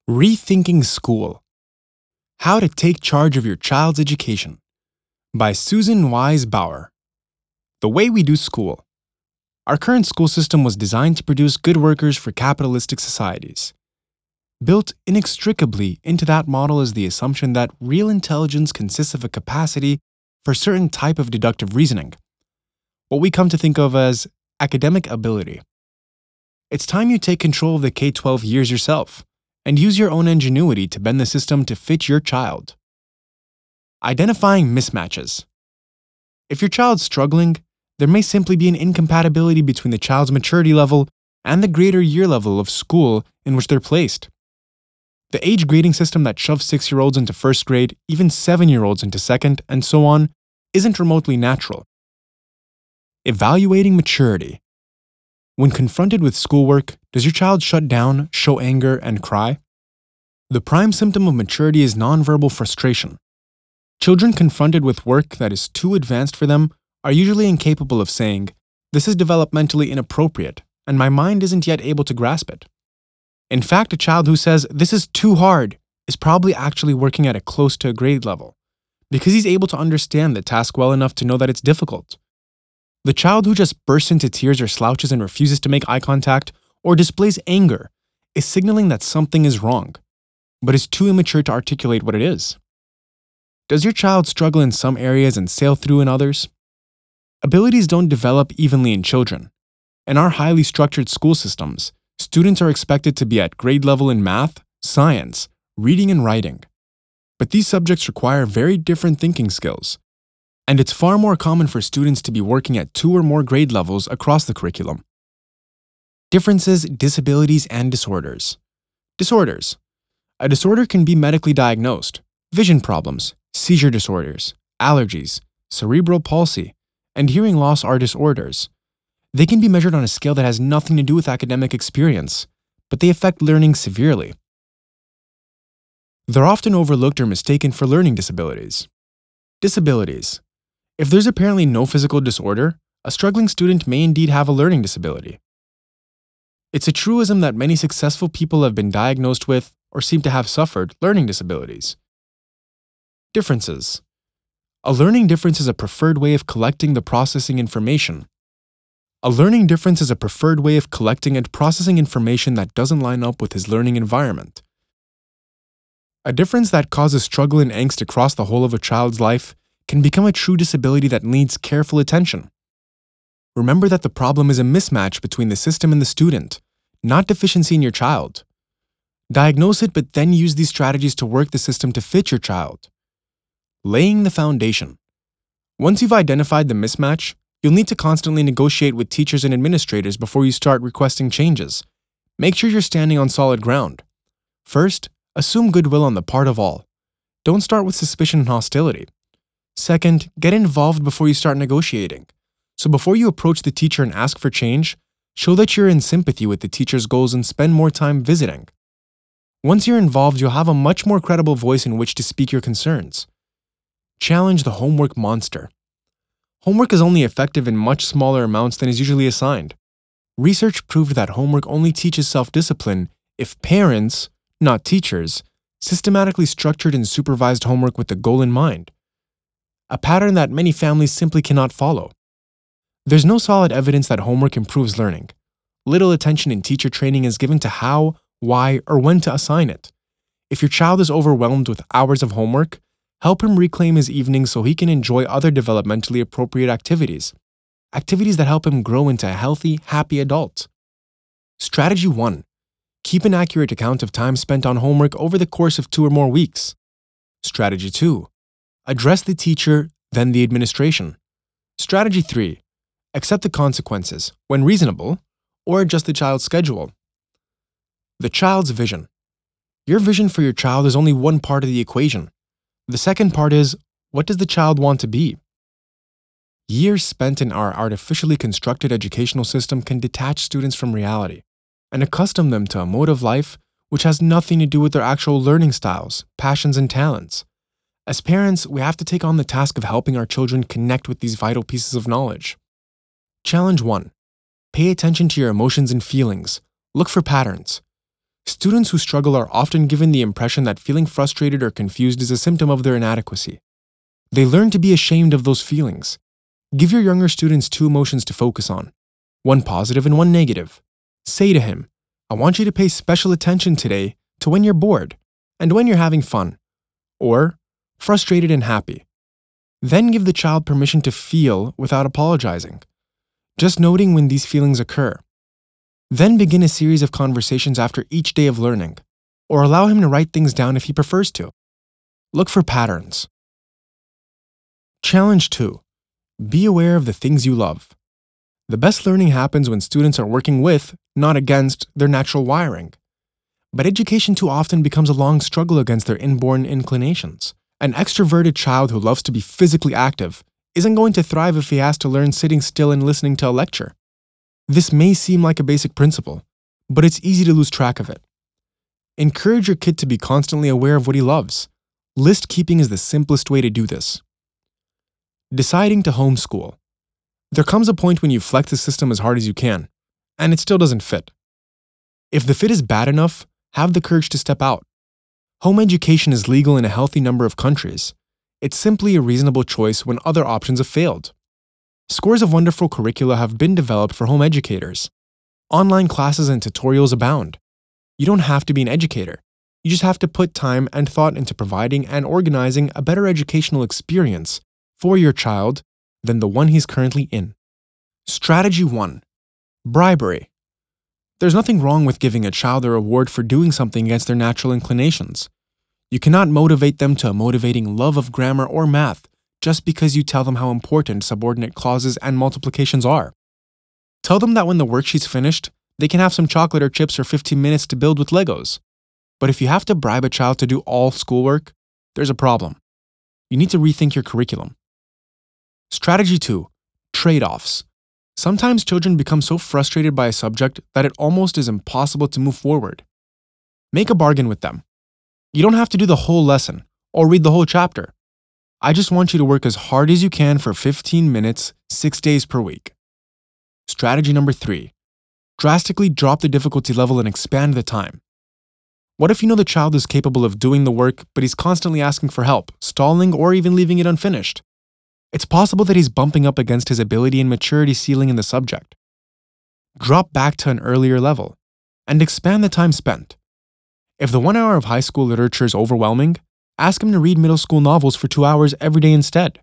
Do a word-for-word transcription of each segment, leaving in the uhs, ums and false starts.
Rethinking School: How to Take Charge of Your Child's Education by Susan Wise Bauer. The way we do school. Our current school system was designed to produce good workers for capitalistic societies. Built inextricably into that model is the assumption that real intelligence consists of a capacity for a certain type of deductive reasoning, what we come to think of as academic ability. It's time you take control of the K twelve years yourself and use your own ingenuity to bend the system to fit your child. Identifying mismatches. If your child's struggling, there may simply be an incompatibility between the child's maturity level and the greater year level of school in which they're placed. The age grading system that shoves six-year-olds into first grade, even seven-year-olds into second, and so on, isn't remotely natural. Evaluating maturity. When confronted with schoolwork, does your child shut down, show anger, and cry? The prime symptom of maturity is nonverbal frustration. Children confronted with work that is too advanced for them are usually incapable of saying, "This is developmentally inappropriate, and my mind isn't yet able to grasp it." In fact, a child who says, "This is too hard," is probably actually working at a close to a grade level, because he's able to understand the task well enough to know that it's difficult. The child who just bursts into tears or slouches and refuses to make eye contact or displays anger is signaling that something is wrong, but is too immature to articulate what it is. Does your child struggle in some areas and sail through in others? Abilities don't develop evenly in children. In our highly structured school systems, students are expected to be at grade level in math, science, reading, and writing. But these subjects require very different thinking skills, and it's far more common for students to be working at two or more grade levels across the curriculum. Differences, disabilities, and disorders. Disorders. A disorder can be medically diagnosed. Vision problems, seizure disorders, allergies, cerebral palsy, and hearing loss are disorders. They can be measured on a scale that has nothing to do with academic experience, but they affect learning severely. They're often overlooked or mistaken for learning disabilities. Disabilities. If there's apparently no physical disorder, a struggling student may indeed have a learning disability. It's a truism that many successful people have been diagnosed with, or seem to have suffered, learning disabilities. Differences. A learning difference is a preferred way of collecting the processing information. A learning difference is a preferred way of collecting and processing information that doesn't line up with his learning environment. A difference that causes struggle and angst across the whole of a child's life can become a true disability that needs careful attention. Remember that the problem is a mismatch between the system and the student, not deficiency in your child. Diagnose it, but then use these strategies to work the system to fit your child. Laying the foundation. Once you've identified the mismatch, you'll need to constantly negotiate with teachers and administrators before you start requesting changes. Make sure you're standing on solid ground. First, assume goodwill on the part of all. Don't start with suspicion and hostility. Second, get involved before you start negotiating. So before you approach the teacher and ask for change, show that you're in sympathy with the teacher's goals and spend more time visiting. Once you're involved, you'll have a much more credible voice in which to speak your concerns. Challenge the homework monster. Homework is only effective in much smaller amounts than is usually assigned. Research proved that homework only teaches self-discipline if parents, not teachers, systematically structured and supervised homework with the goal in mind. A pattern that many families simply cannot follow. There's no solid evidence that homework improves learning. Little attention in teacher training is given to how, why, or when to assign it. If your child is overwhelmed with hours of homework, help him reclaim his evenings so he can enjoy other developmentally appropriate activities. Activities that help him grow into a healthy, happy adult. Strategy one. Keep an accurate account of time spent on homework over the course of two or more weeks. Strategy two. Address the teacher, then the administration. Strategy three. Accept the consequences, when reasonable, or adjust the child's schedule. The child's vision. Your vision for your child is only one part of the equation. The second part is, what does the child want to be? Years spent in our artificially constructed educational system can detach students from reality and accustom them to a mode of life which has nothing to do with their actual learning styles, passions, and talents. As parents, we have to take on the task of helping our children connect with these vital pieces of knowledge. Challenge one. Pay attention to your emotions and feelings. Look for patterns. Students who struggle are often given the impression that feeling frustrated or confused is a symptom of their inadequacy. They learn to be ashamed of those feelings. Give your younger students two emotions to focus on, one positive and one negative. Say to him, I want you to pay special attention today to when you're bored and when you're having fun, or frustrated and happy. Then give the child permission to feel without apologizing, just noting when these feelings occur. Then begin a series of conversations after each day of learning, or allow him to write things down if he prefers to. Look for patterns. Challenge two. Be aware of the things you love. The best learning happens when students are working with, not against, their natural wiring. But education too often becomes a long struggle against their inborn inclinations. An extroverted child who loves to be physically active isn't going to thrive if he has to learn sitting still and listening to a lecture. This may seem like a basic principle, but it's easy to lose track of it. Encourage your kid to be constantly aware of what he loves. List keeping is the simplest way to do this. Deciding to homeschool. There comes a point when you flex the system as hard as you can, and it still doesn't fit. If the fit is bad enough, have the courage to step out. Home education is legal in a healthy number of countries. It's simply a reasonable choice when other options have failed. Scores of wonderful curricula have been developed for home educators. Online classes and tutorials abound. You don't have to be an educator. You just have to put time and thought into providing and organizing a better educational experience for your child than the one he's currently in. Strategy one. Bribery. There's nothing wrong with giving a child a reward for doing something against their natural inclinations. You cannot motivate them to a motivating love of grammar or math just because you tell them how important subordinate clauses and multiplications are. Tell them that when the worksheet's finished, they can have some chocolate or chips for fifteen minutes to build with Legos. But if you have to bribe a child to do all schoolwork, there's a problem. You need to rethink your curriculum. Strategy two. Trade-offs. Sometimes children become so frustrated by a subject that it almost is impossible to move forward. Make a bargain with them. You don't have to do the whole lesson or read the whole chapter. I just want you to work as hard as you can for fifteen minutes, six days per week. Strategy number three. Drastically drop the difficulty level and expand the time. What if you know the child is capable of doing the work, but he's constantly asking for help, stalling, or even leaving it unfinished? It's possible that he's bumping up against his ability and maturity ceiling in the subject. Drop back to an earlier level and expand the time spent. If the one hour of high school literature is overwhelming, ask him to read middle school novels for two hours every day instead.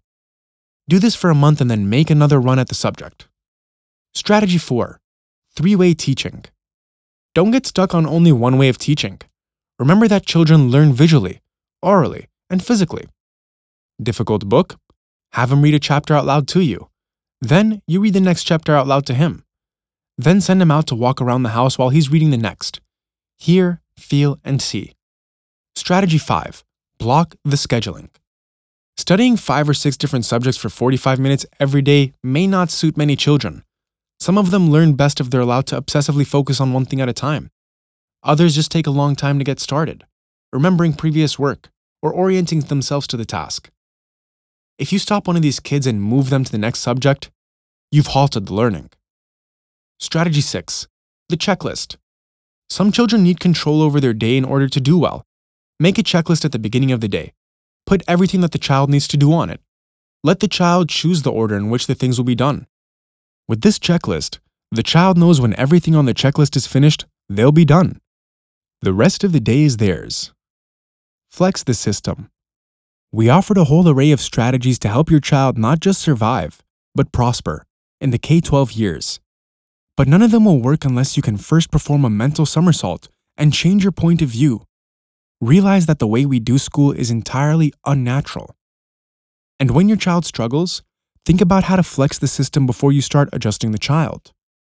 Do this for a month and then make another run at the subject. Strategy four. Three-way teaching. Don't get stuck on only one way of teaching. Remember that children learn visually, orally, and physically. Difficult book? Have him read a chapter out loud to you. Then you read the next chapter out loud to him. Then send him out to walk around the house while he's reading the next. Hear, feel, and see. Strategy five. Block the scheduling. Studying five or six different subjects for forty-five minutes every day may not suit many children. Some of them learn best if they're allowed to obsessively focus on one thing at a time. Others just take a long time to get started, remembering previous work, or orienting themselves to the task. If you stop one of these kids and move them to the next subject, you've halted the learning. Strategy six. The checklist. Some children need control over their day in order to do well. Make a checklist at the beginning of the day. Put everything that the child needs to do on it. Let the child choose the order in which the things will be done. With this checklist, the child knows when everything on the checklist is finished, they'll be done. The rest of the day is theirs. Flex the system. We offered a whole array of strategies to help your child not just survive, but prosper in the K twelve years. But none of them will work unless you can first perform a mental somersault and change your point of view. Realize that the way we do school is entirely unnatural. And when your child struggles, think about how to flex the system before you start adjusting the child.